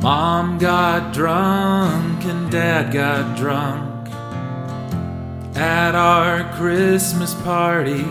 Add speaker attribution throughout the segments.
Speaker 1: Mom got drunk and Dad got drunk at our Christmas party.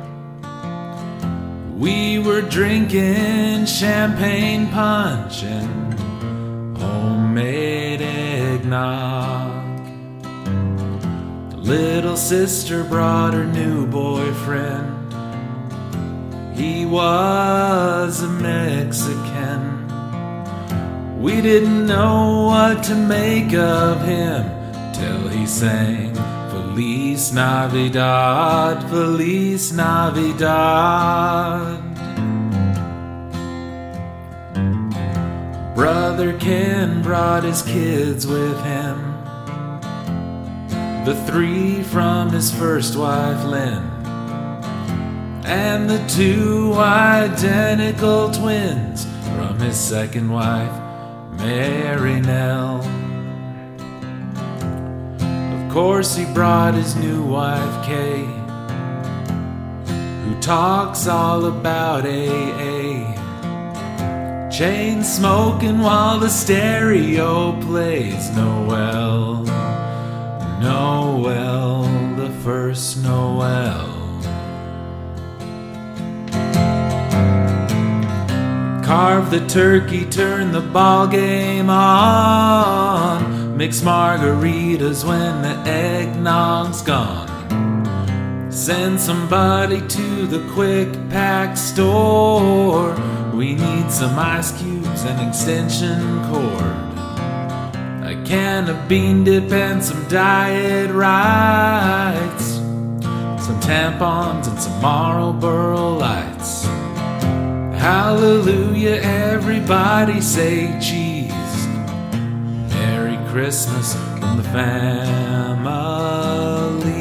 Speaker 1: We were drinking champagne punch and homemade eggnog. The little sister brought her new boyfriend. He was a Mexican. We didn't know what to make of him till he sang Feliz Navidad, Feliz Navidad. Brother Ken brought his kids with him, the 3 from his first wife Lynn, and the 2 identical twins from his second wife Mary Nell. Of course he brought his new wife Kay, who talks all about AA, chain smoking while the stereo plays Noel, Noel, the first Noel. Carve the turkey, turn the ball game on, mix margaritas when the eggnog's gone. Send somebody to the quick pack store. We need some ice cubes and extension cord, a can of bean dip and some diet rites, some tampons and some Marlboro Lights. Hallelujah, everybody say cheese. Merry Christmas from the family.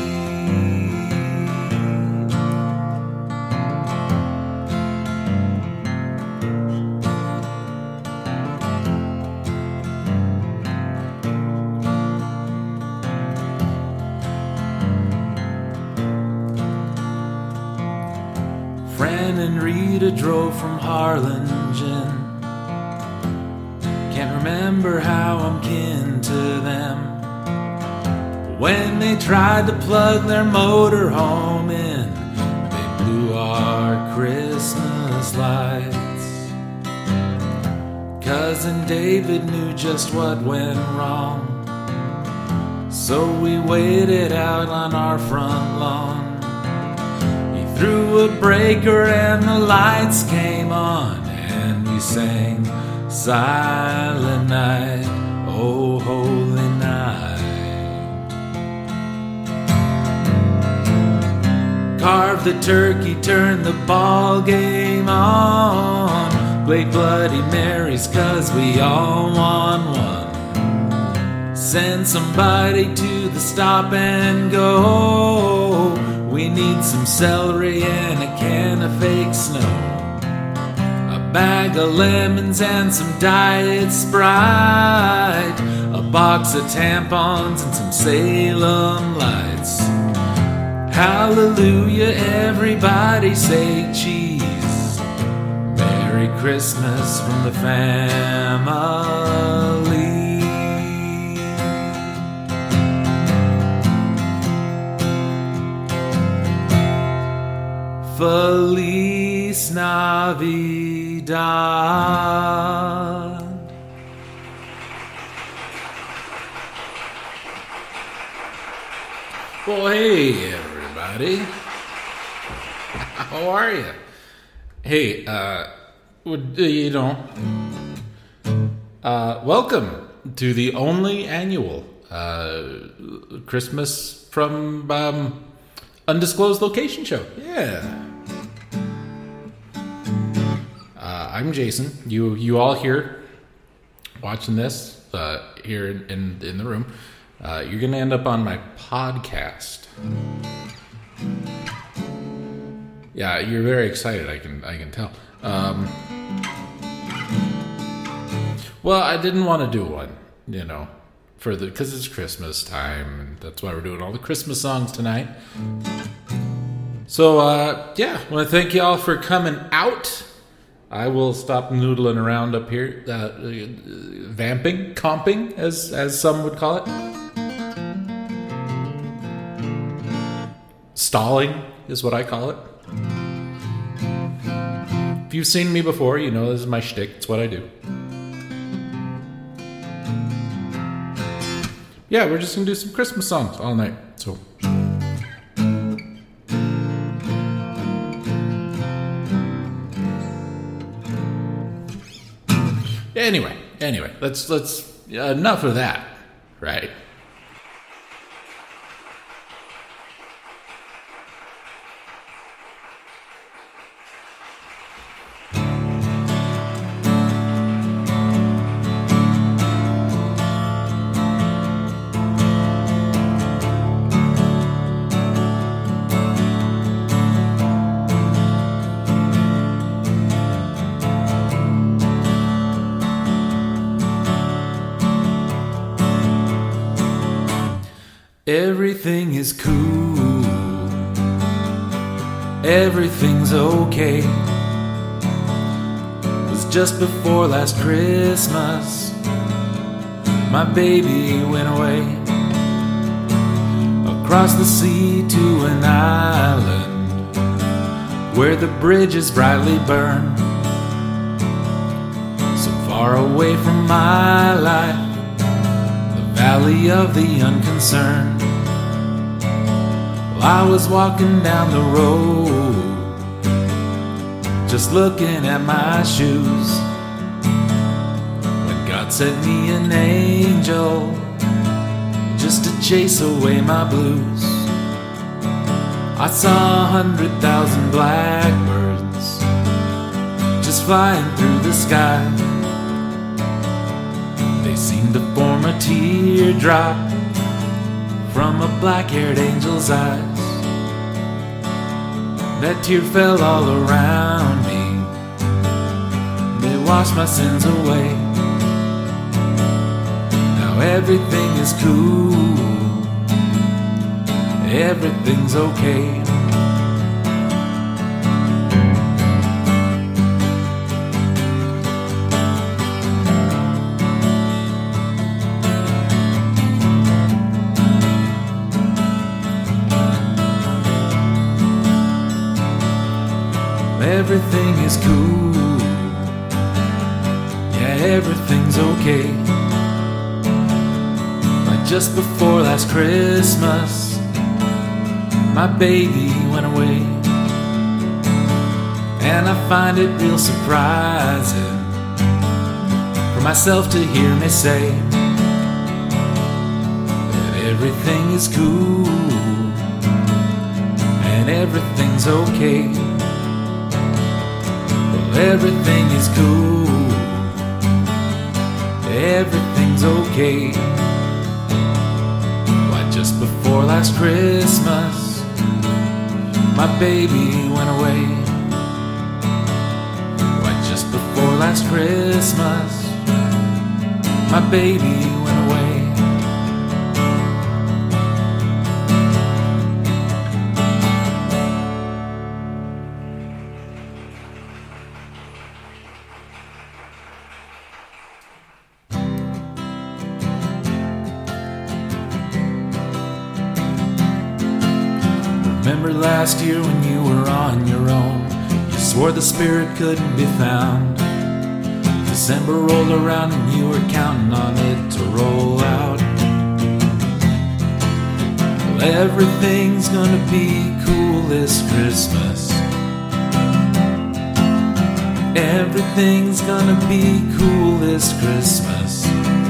Speaker 1: Fran and Rita drove from Harlingen. Can't remember how I'm kin to them. When they tried to plug their motorhome in, they blew our Christmas lights. Cousin David knew just what went wrong, so we waited out on our front lawn. Threw a breaker and the lights came on, and we sang Silent Night, oh holy night. Carve the turkey, turn the ball game on, play Bloody Marys 'cause we all want one. Send somebody to the stop and go. We need some celery and a can of fake snow, a bag of lemons and some Diet Sprite, a box of tampons and some Salem Lights. Hallelujah, everybody say cheese. Merry Christmas from the family. Feliz Navidad. Well, hey, everybody. How are you? Hey, welcome to the only annual Christmas from undisclosed location show. Yeah. I'm Jason. You all here watching this here in the room. You're gonna end up on my podcast. Yeah, you're very excited. I can tell. Well, I didn't want to do one, because it's Christmas time, and that's why we're doing all the Christmas songs tonight. So, I want to thank you all for coming out I will stop noodling around up here, vamping, comping, as some would call it. Stalling is what I call it. If you've seen me before, you know this is my shtick. It's what I do. Yeah, we're just going to do some Christmas songs all night. So... Anyway, let's enough of that, right? Everything is cool. Everything's okay. It was just before last Christmas. My baby went away across the sea to an island where the bridges brightly burn, so far away from my life, valley of the unconcerned. Well, I was walking down the road, just looking at my shoes, when God sent me an angel, just to chase away my blues. I saw 100,000 blackbirds just flying through the sky. They seemed to form a teardrop from a black-haired angel's eyes. That tear fell all around me. They washed my sins away. Now everything is cool. Everything's okay. Everything is cool. Yeah, everything's okay. Like just before last Christmas, my baby went away. And I find it real surprising for myself to hear me say that everything is cool and everything's okay. Everything is cool. Everything's okay. Why, just before last Christmas, my baby went away. Why, just before last Christmas, my baby went away. Remember last year when you were on your own, you swore the spirit couldn't be found. December rolled around and you were counting on it to roll out. Well, everything's gonna be cool this Christmas. Everything's gonna be cool this Christmas.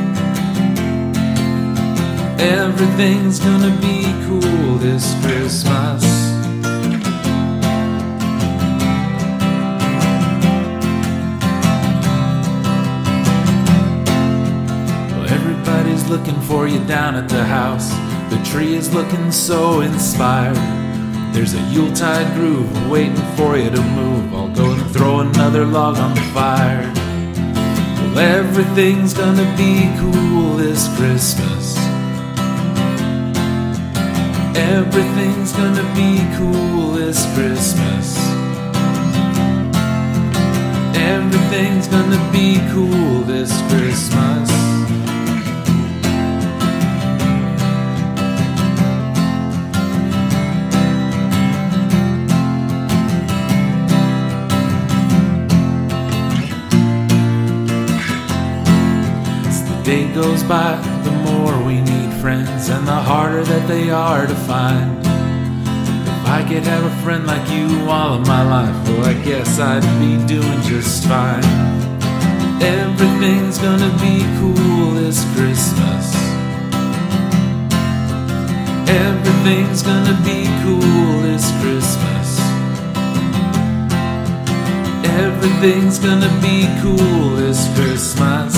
Speaker 1: Everything's gonna be cool this Christmas. Well, everybody's looking for you down at the house. The tree is looking so inspired. There's a Yuletide groove waiting for you to move. I'll go and throw another log on the fire. Well, everything's gonna be cool this Christmas. Everything's gonna be cool this Christmas. Everything's gonna be cool this Christmas. As the day goes by, the more we need friends, and the harder that they are to find. If I could have a friend like you all of my life, well, I guess I'd be doing just fine. Everything's gonna be cool this Christmas. Everything's gonna be cool this Christmas. Everything's gonna be cool this Christmas.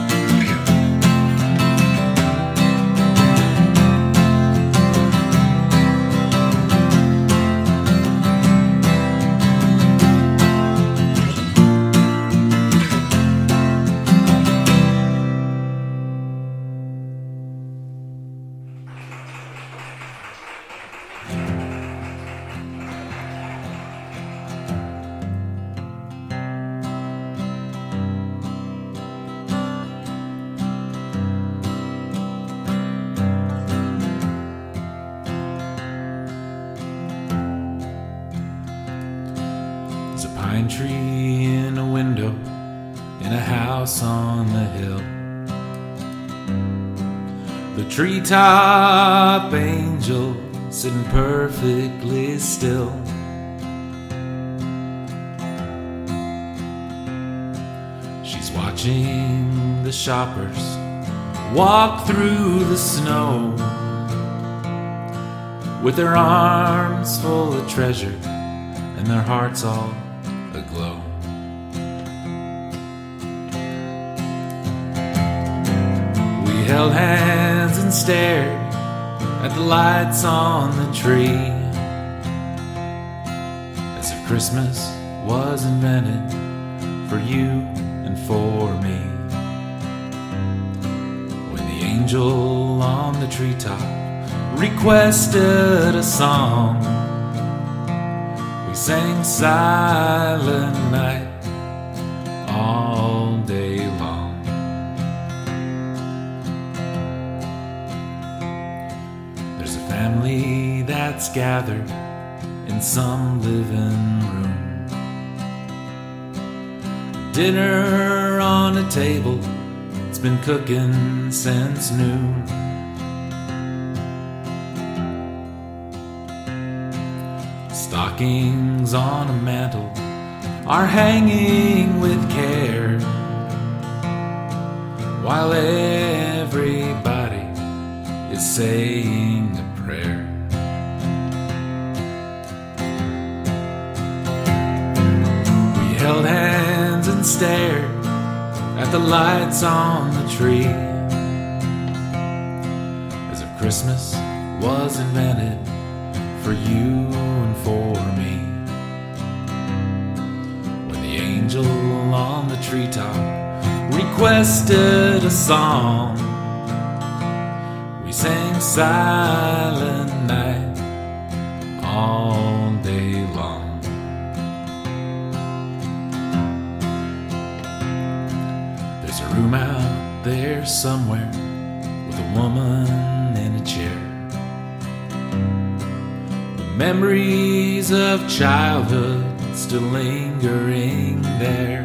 Speaker 1: There's a pine tree in a window in a house on the hill. The treetop angel sitting perfectly still. She's watching the shoppers walk through the snow with their arms full of treasure and their hearts all aglow. We held hands and stared at the lights on the tree, as if Christmas was invented for you and for me. When the angel on the treetop requested a song, we sang Silent Night all day long. There's a family that's gathered in some living room. Dinner on a table, it's been cooking since noon. Stockings on a mantle are hanging with care, while everybody is saying a prayer. We held hands and stared at the lights on the tree, as if Christmas was invented for you and for me. When the angel on the treetop requested a song, we sang Silent Night all day long. There's a room out there somewhere with a woman in a chair. Memories of childhood still lingering there.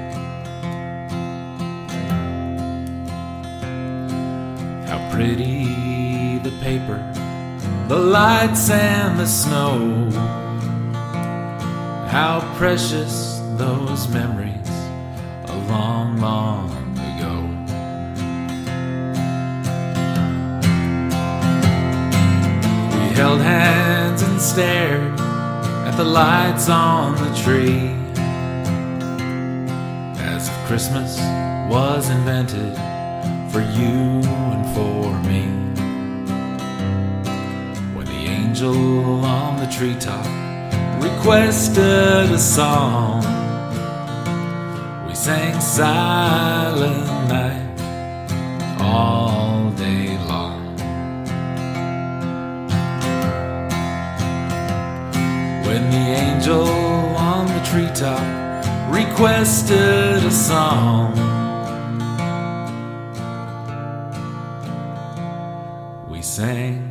Speaker 1: How pretty the paper, the lights and the snow. How precious those memories a long, long ago. We held hands and stared at the lights on the tree, as if Christmas was invented for you and for me. When the angel on the treetop requested a song, we sang Silent Night all day long. When the angel on the treetop requested a song. We sang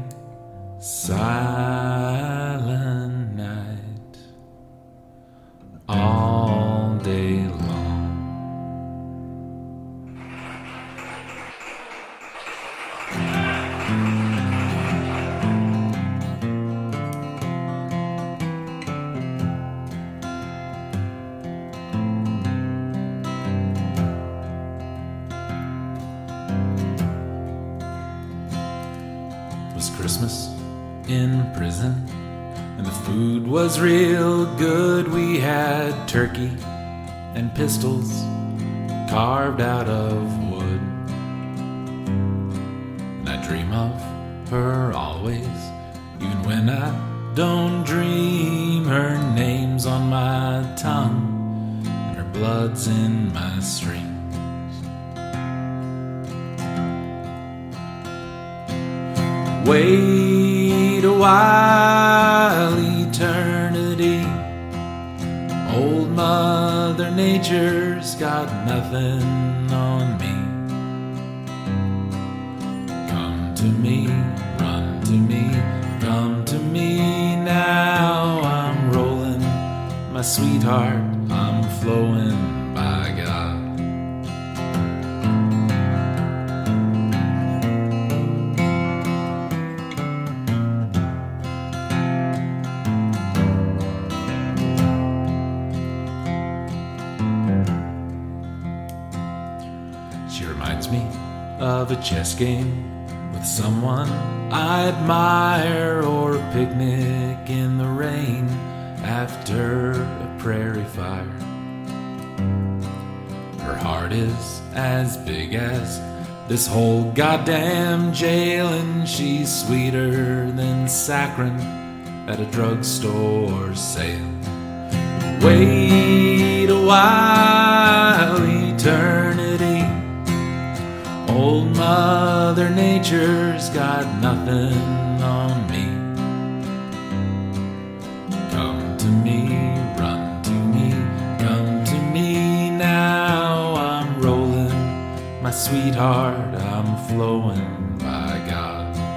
Speaker 1: Silent Night all day long. It was Christmas in prison, and the food was real good. We had turkey and pistols carved out of wood. And I dream of her always, even when I don't dream. Her name's on my tongue, and her blood's in my streams. Wait a while, eternity. Old Mother Nature's got nothing on me. Come to me, run to me, come to me now. I'm rolling, my sweetheart, I'm flowing, by God. She reminds me of a chess game with someone I admire, or a picnic in the rain after a prairie fire. Her heart is as big as this whole goddamn jail, and she's sweeter than saccharin at a drugstore sale. Wait a while, eternity. Old Mother Nature's got nothing on me. Come to me, run to me, come to me now. I'm rolling, my sweetheart, I'm flowing, by God.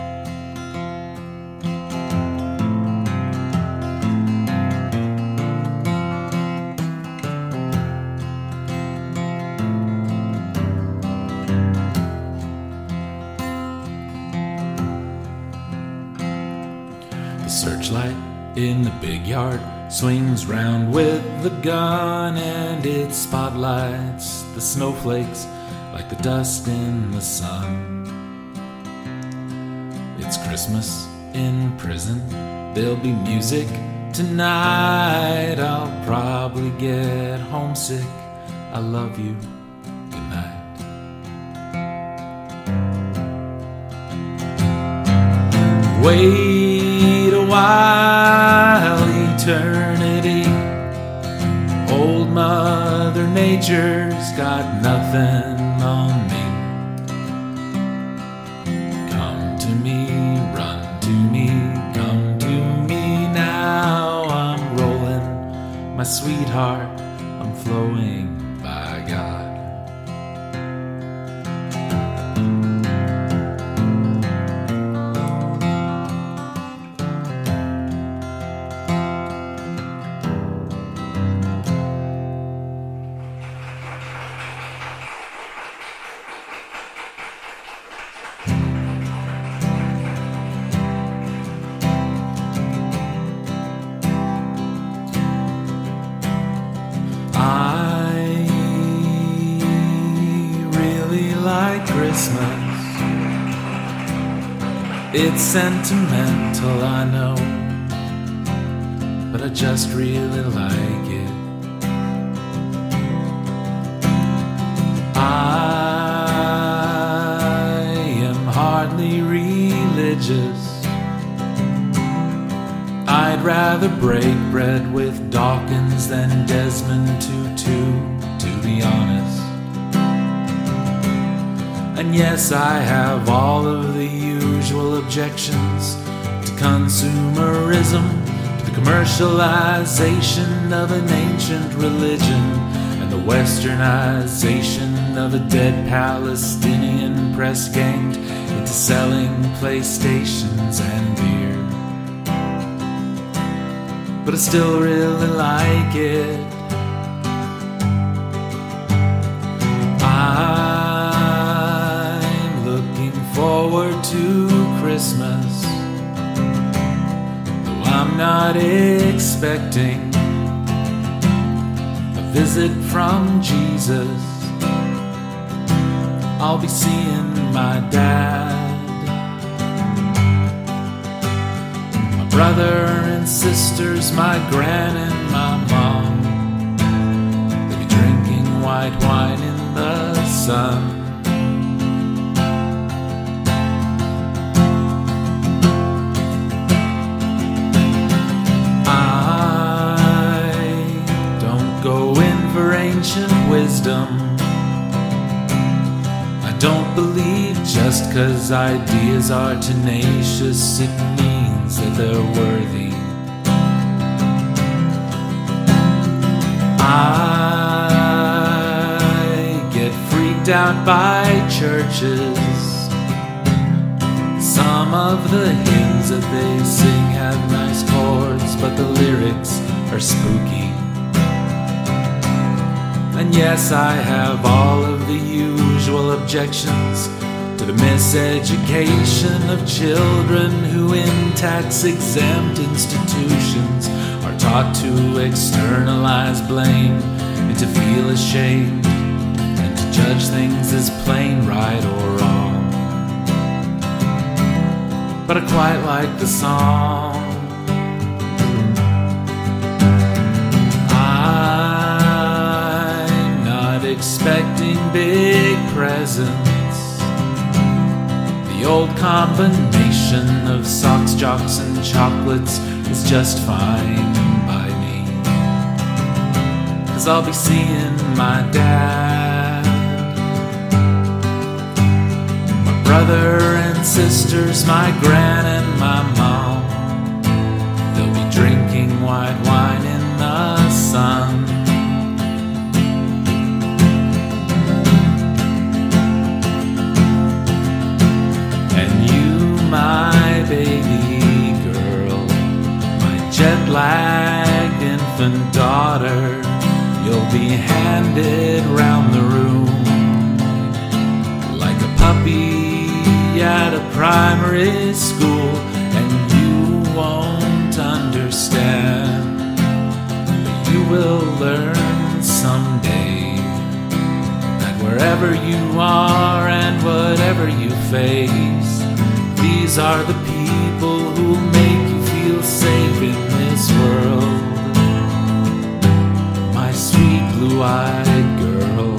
Speaker 1: The searchlight in the big yard swings round with the gun, and it spotlights the snowflakes like the dust in the sun. It's Christmas in prison, there'll be music tonight. I'll probably get homesick. I love you. Good night. Wait a while, eternity. Old Mother Nature's got nothing on me. Come to me, run to me, come to me now. I'm rolling, my sweetheart, I'm flowing, by God. Like Christmas, it's sentimental, I know, but I just really like it. I am hardly religious. I'd rather break bread with Dawkins than Desmond Tutu, to be honest. And yes, I have all of the usual objections to consumerism, to the commercialization of an ancient religion. westernization of a dead Palestinian press ganged into selling PlayStations and beer. But I still really like it. I'm looking forward to Christmas, though I'm not expecting visit from Jesus. I'll be seeing my dad, my brother and sisters, my gran and my mom. They'll be drinking white wine in the sun. Ancient wisdom. I don't believe just 'cause ideas are tenacious it means that they're worthy. I get freaked out by churches. Some of the hymns that they sing have nice chords, but the lyrics are spooky. And yes, I have all of the usual objections to the miseducation of children who in tax-exempt institutions are taught to externalize blame and to feel ashamed and to judge things as plain right or wrong. But I quite like the song. Expecting big presents. The old combination of socks, jocks, and chocolates is just fine by me. 'Cause I'll be seeing my dad, my brother and sisters, my gran and my mom. They'll be drinking white wine in the sun. My baby girl, my jet-lagged infant daughter, you'll be handed round the room like a puppy at a primary school, and you won't understand, but you will learn someday that wherever you are and whatever you face, these are the people who make you feel safe in this world. My sweet blue-eyed girl.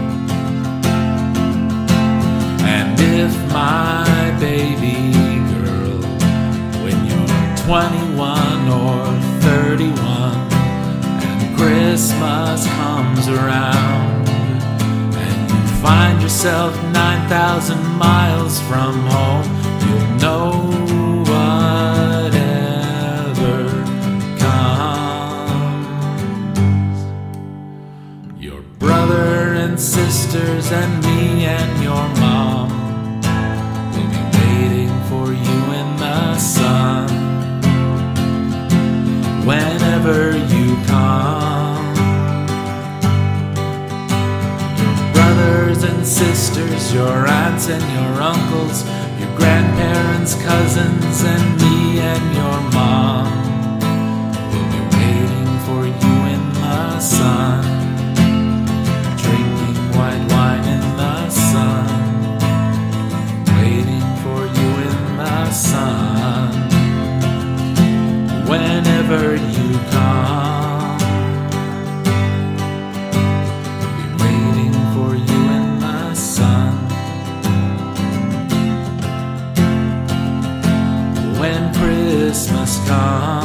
Speaker 1: And if my baby girl, when you're 21 or 31 and Christmas comes around and you find yourself 9,000 miles from home, you'll know whatever comes. Your brother and sisters and me and your mom will be waiting for you in the sun whenever you come. Your brothers and sisters, your aunts and your uncles, your grandparents, cousins, and me and your mom will be waiting for you in the sun, drinking white wine in the sun, waiting for you in the sun, whenever you come, we'll be waiting for you in the sun. When Christmas comes.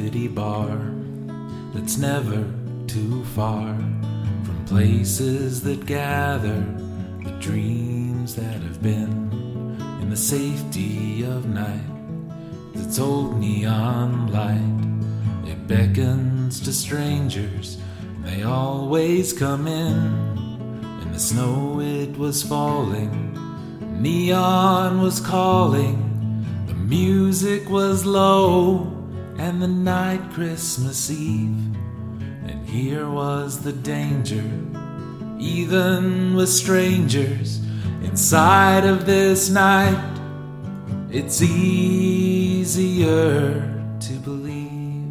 Speaker 1: city bar that's never too far from places that gather the dreams that have been in the safety of night. Its old neon light, it beckons to strangers, they always come in. In the snow it was falling, neon was calling, the music was low, and the night Christmas Eve. And here was the danger, even with strangers inside of this night, it's easier to believe.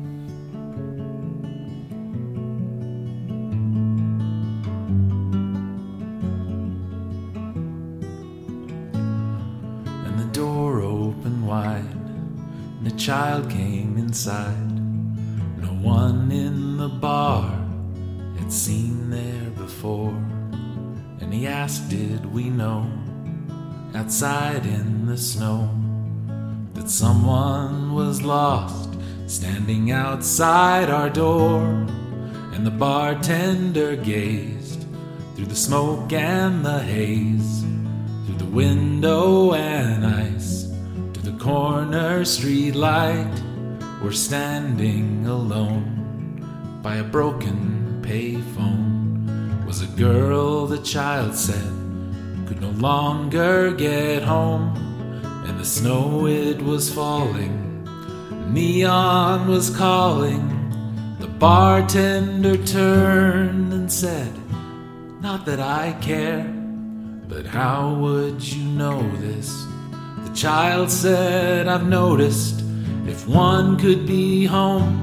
Speaker 1: And the door opened wide, and a child came inside. No one in the bar had seen there before. And he asked, did we know, outside in the snow, that someone was lost, standing outside our door? And the bartender gazed through the smoke and the haze, through the window and ice, to the corner street light. We're standing alone by a broken payphone. Was a girl, the child said, could no longer get home. And the snow, it was falling, neon was calling. The bartender turned and said, not that I care, but how would you know this? The child said, I've noticed, if one could be home,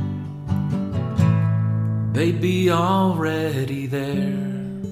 Speaker 1: they'd be already there.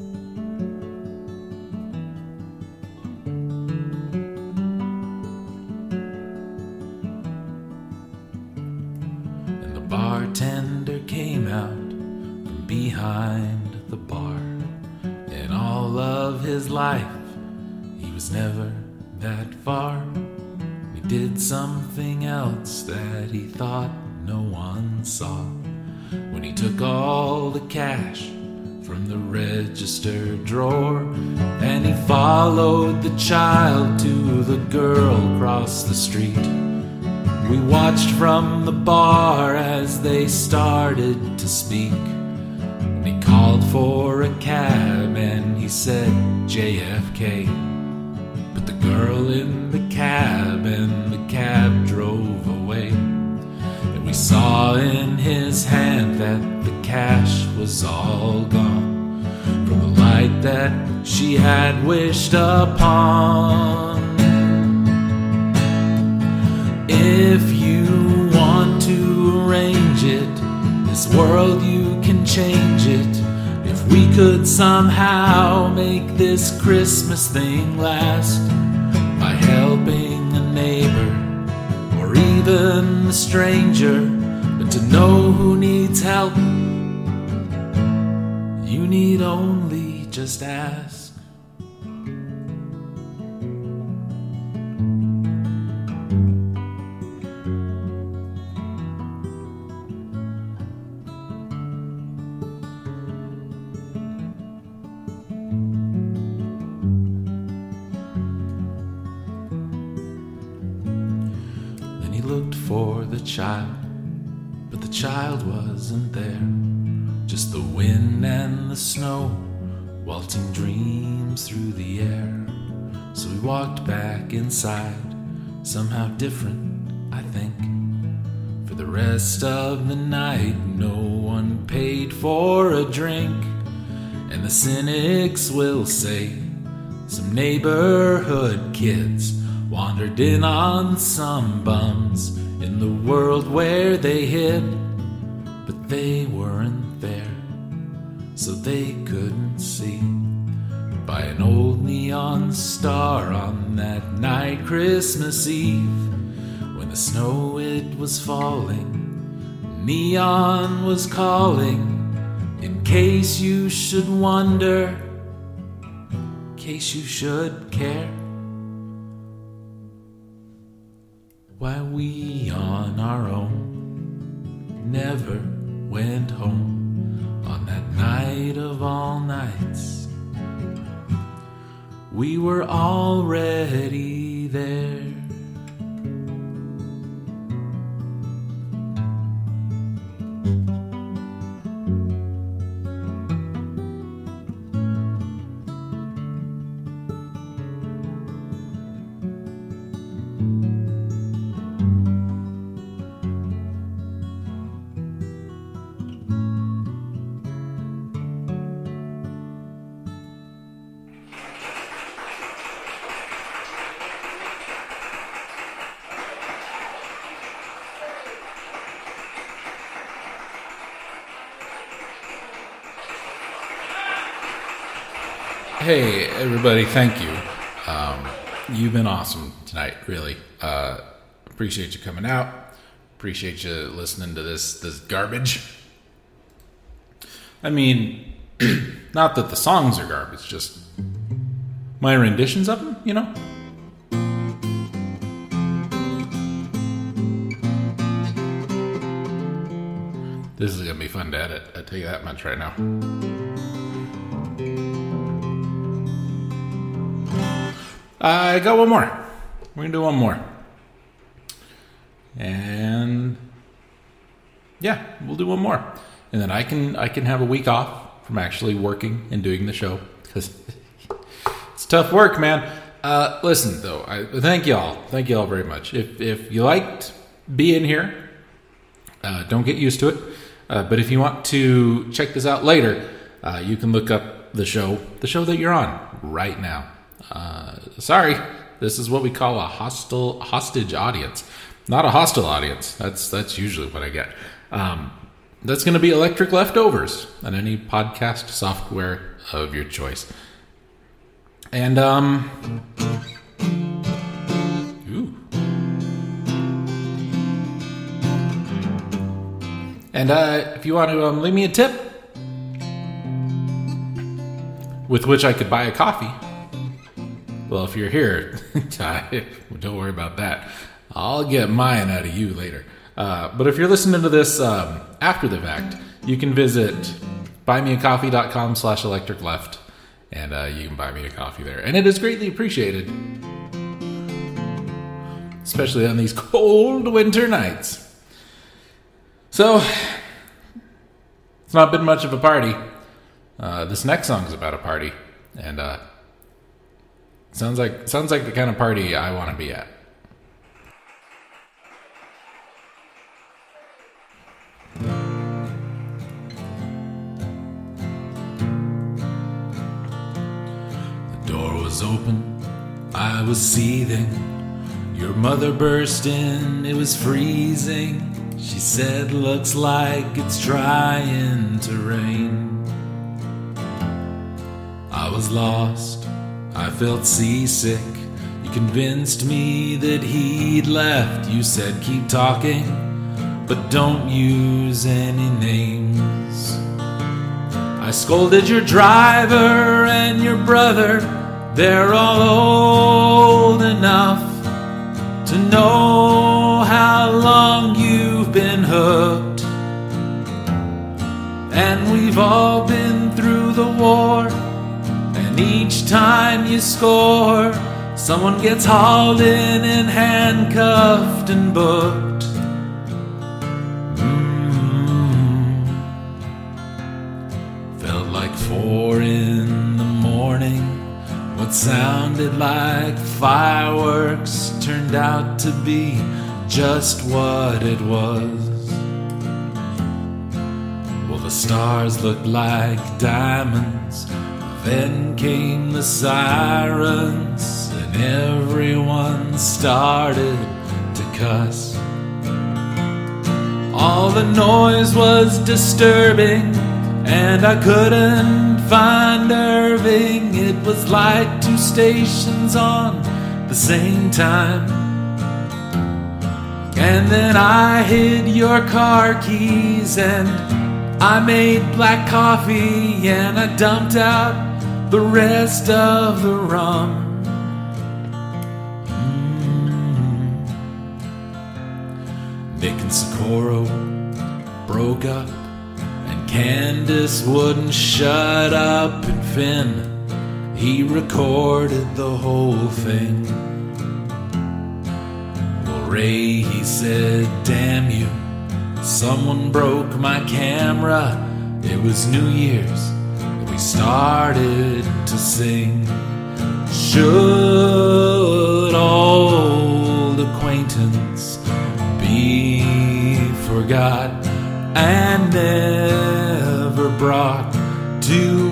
Speaker 1: Bartender came out from behind the bar. In all of his life, he was never that far. He did something else that he thought no one saw. When he took all the cash from the register drawer, and he followed the child to the girl across the street. We watched from the bar as they started to speak. And he called for a cab and he said JFK. But the girl in the cab and the cab drove away. And we saw in his hand that the cash was all gone from the light that she had wished upon. If you want to arrange it, this world you can change it. If we could somehow make this Christmas thing last, by helping a neighbor or even a stranger, but to know who needs help, you need only just ask. He looked for the child, but the child wasn't there. Just the wind and the snow, waltzing dreams through the air. So we walked back inside, somehow different, I think. For the rest of the night, no one paid for a drink. And the cynics will say, some neighborhood kids wandered in on some bums in the world where they hid, but they weren't there, so they couldn't see. By an old neon star on that night Christmas Eve, when the snow it was falling, neon was calling. In case you should wonder, in case you should care, why we on our own never went home on that night of all nights. We were already there. Hey, everybody, thank you. You've been awesome tonight, really. Appreciate you coming out. Appreciate you listening to this garbage. I mean, not that the songs are garbage, just my renditions of them, you know? This is going to be fun to edit, I tell you that much right now. I got one more. We're going to do one more. And yeah, we'll do one more. And then I can have a week off from actually working and doing the show, because it's tough work, man. Listen, though, thank y'all. Thank y'all very much. If you liked being here, don't get used to it. But if you want to check this out later, you can look up the show that you're on right now. Sorry, this is what we call a hostage audience. Not a hostile audience. That's usually what I get. That's going to be Electric Leftovers on any podcast software of your choice. And if you want to leave me a tip, with which I could buy a coffee. Well, if you're here, don't worry about that. I'll get mine out of you later. But if you're listening to this after the fact, you can visit buymeacoffee.com/electricleft, and you can buy me a coffee there. And it is greatly appreciated, especially on these cold winter nighs. So, it's not been much of a party. This next song is about a party, and sounds like the kind of party I want to be at. The door was open, I was seething. Your mother burst in, it was freezing. She said, "Looks like it's trying to rain." I was lost, I felt seasick. You convinced me that he'd left. You said, "Keep talking, but don't use any names." I scolded your driver and your brother. They're all old enough to know how long you've been hooked. And we've all been through the war, and each time you score, someone gets hauled in and handcuffed and booked. Felt like 4 in the morning. What sounded like fireworks turned out to be just what it was. Well, the stars looked like diamonds. Then came the sirens, and everyone started to cuss. All the noise was disturbing, and I couldn't find Irving. It was like 2 stations on the same time. And then I hid your car keys, and I made black coffee, and I dumped out the rest of the rum. Nick and Socorro broke up, and Candace wouldn't shut up, and Finn, he recorded the whole thing. Well, Ray, he said, damn you, someone broke my camera. It was New Year's, and we started to sing. Should old acquaintance be forgot and never brought to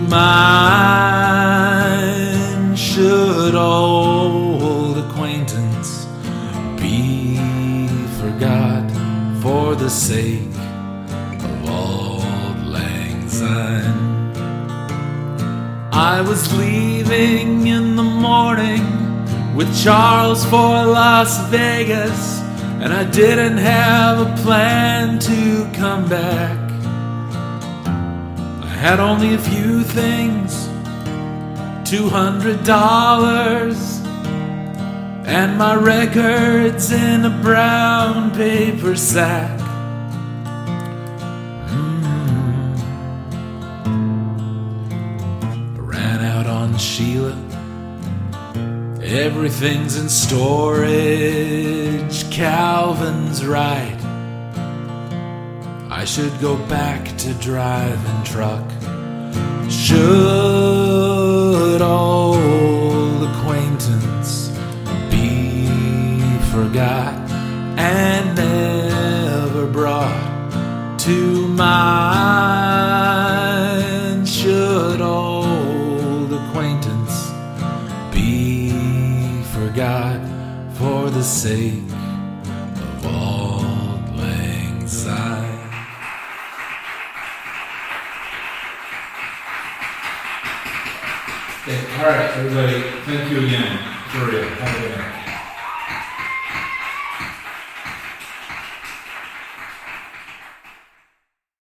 Speaker 1: mind? Should old acquaintance be forgot for the sake of Auld Lang Syne? I was leaving in the morning with Charles for Las Vegas, and I didn't have a plan to come back. I had only a few things, $200, and my records in a brown paper sack. Sheila, everything's in storage, Calvin's right, I should go back to driving truck. Should old acquaintance be forgot and never brought to mind? Should old acquaintance be forgot for the sake of Auld Lang Syne?
Speaker 2: Okay, all right, everybody, thank you again. For real. Have a good night.